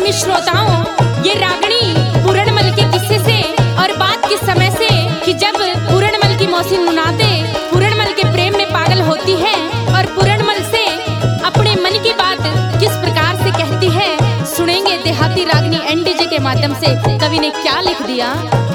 प्रेमी श्रोताओं, ये रागनी पूरणमल के किस्से से और बात किस समय से कि जब पूरणमल की मौसी मुनाते पूरणमल के प्रेम में पागल होती है और पूरणमल से अपने मन की बात किस प्रकार से कहती है, सुनेंगे देहाती रागनी एनडीजे के माध्यम से। कवि ने क्या लिख दिया।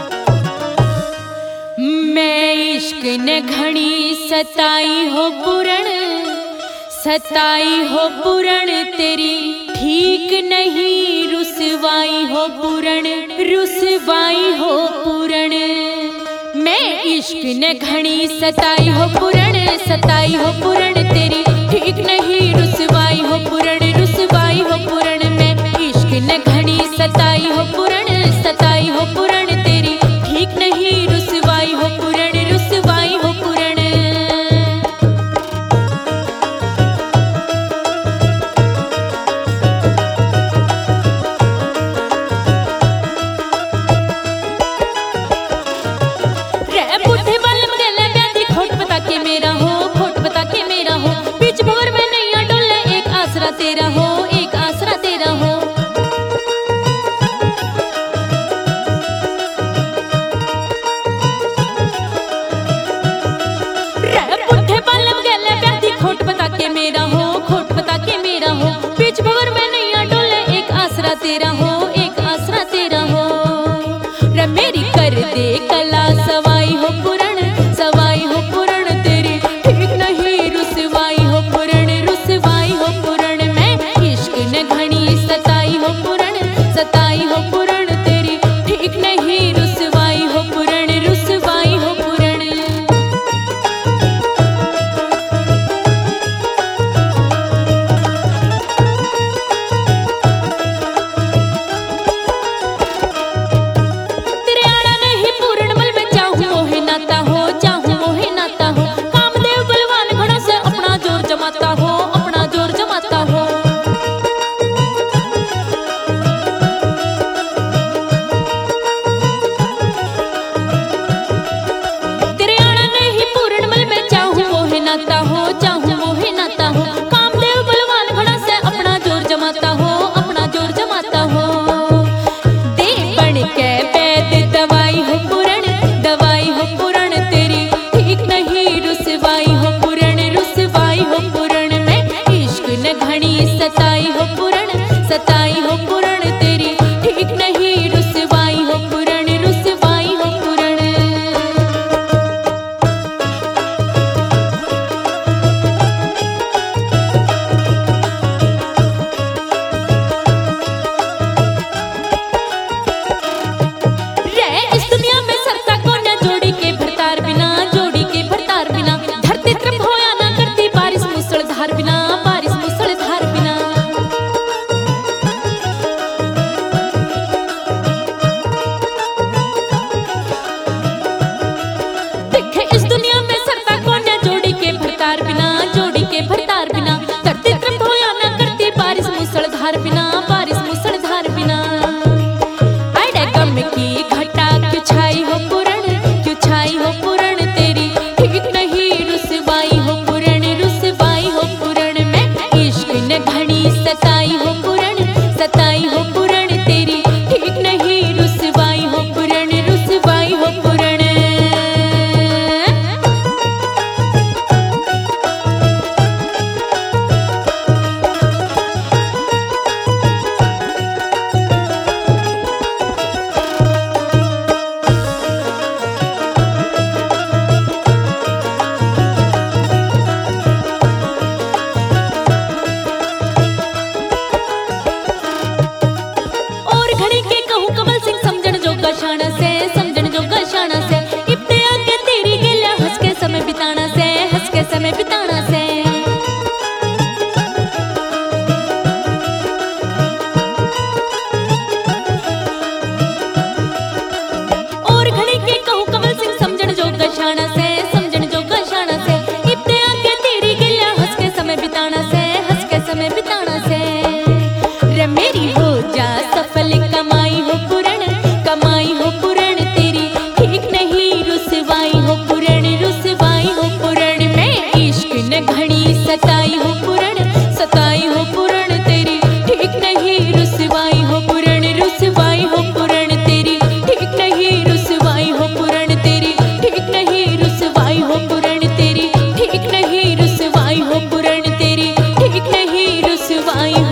मैं इश्क ने घड़ी सताई हो पूरण, सताई हो पूरण तेरी ठीक नहीं रुसवाई हो पूरण, रुसवाई हो पूरण। मैं इश्क ने घड़ी सताई हो पूरण, सताई हो पूरण तेरी ठीक नहीं रुसवाई हो पूरण, रुसवाई हो पूरण। मैं इश्क ने घड़ी सताई हो पूरण, सताई हो पूरण तेरी ठीक नहीं रुसवाई हो पूरण, रुसवाई हो पूरण। तेरा हो एक आसरा तेरा हो, पुट्ठे बालम गले प्यादी खोट बता के मेरा हो, खोट बता के मेरा हो। बीच भंवर में नैया डोले एक आसरा तेरा हो, एक आसरा तेरा हो। रे मेरी कर दे कला सवाई हो पूरण, सवाई हो पूरण तेरी ठीक नहीं रुसवाई हो पूरण, रुसवाई हो पूरण। घड़ी सताई हो पूरण, सताई हो पूरण तेरी ठीक नहीं रुसवाई हो पूरण, रुसवाई हो पूरण। तेरे आड़ा नहीं पूरणमल में चाहूं मोहे नाता हो, चाहूं मोहे नाता हो। कामदेव बलवान घड़ों से अपना जोर जमाता हो, अपना जोर जमाता हो। नाता हो, चाहूं मोहे नाता हो। कामदेव बलवान घड़ा से अपना जोर जमाता हो, अपना जोर जमाता हो। दे बन के वैद दवाई हो पूरण, दवाई हो पूरण तेरी ठीक नहीं रुसवाई हो पूरण, रुसवाई हो पूरण। मैं इश्क ने घड़ी सताई हो पूरण, सताई हो पूरण तेरी ठीक नहीं रुसवाई हो पूरण, रुसवाई हो पूरण। सताई हो पूरण, सताई हो पूरण तेरी ठीक नहीं रुसवाई हो पूरण, रुसवाई हो पूरण।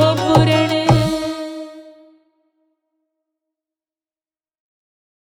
हो